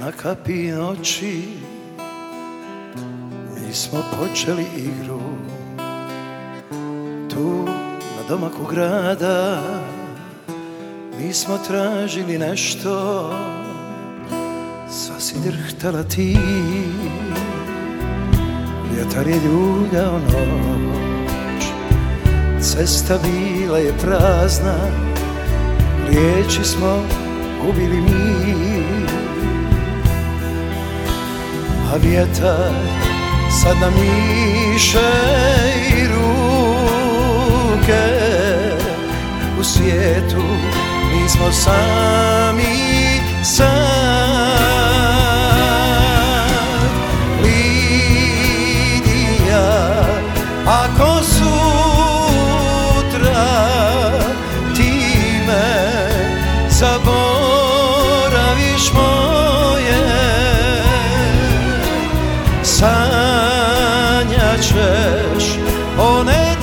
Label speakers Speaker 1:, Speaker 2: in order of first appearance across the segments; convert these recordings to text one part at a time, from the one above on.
Speaker 1: na kapi noći mi smo počeli igru. Tu na domaku grada mi smo tražili nešto, sva si drhtala ti, vjetar je ljuljao noć, cesta bila je prazna, riječi smo gubili mi, a vjetar sad nam miše i ruke. U svijetu mi smo sami sad. Lidija, ako sutra ti me zaboraviš moje, sanjat ćeš one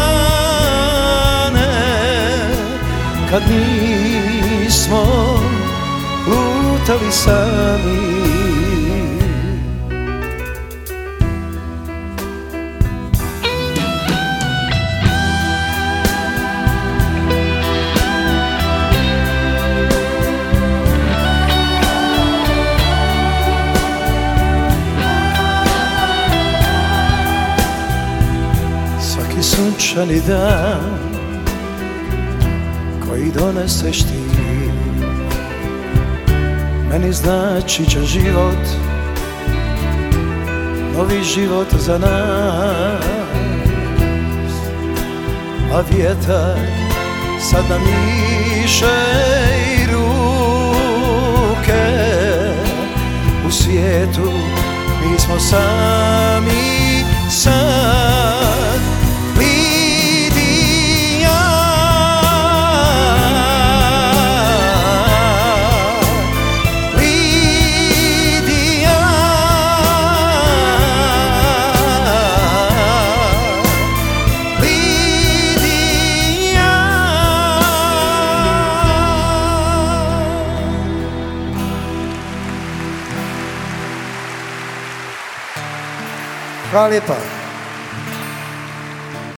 Speaker 1: dane kad nismo lutali sami. Svaki sunčani dan koji doneseš ti meni znači će život, novi život za nas. A vjetar sad nam miše i ruke. U svijetu mi smo sami sad. Hvala lijepa.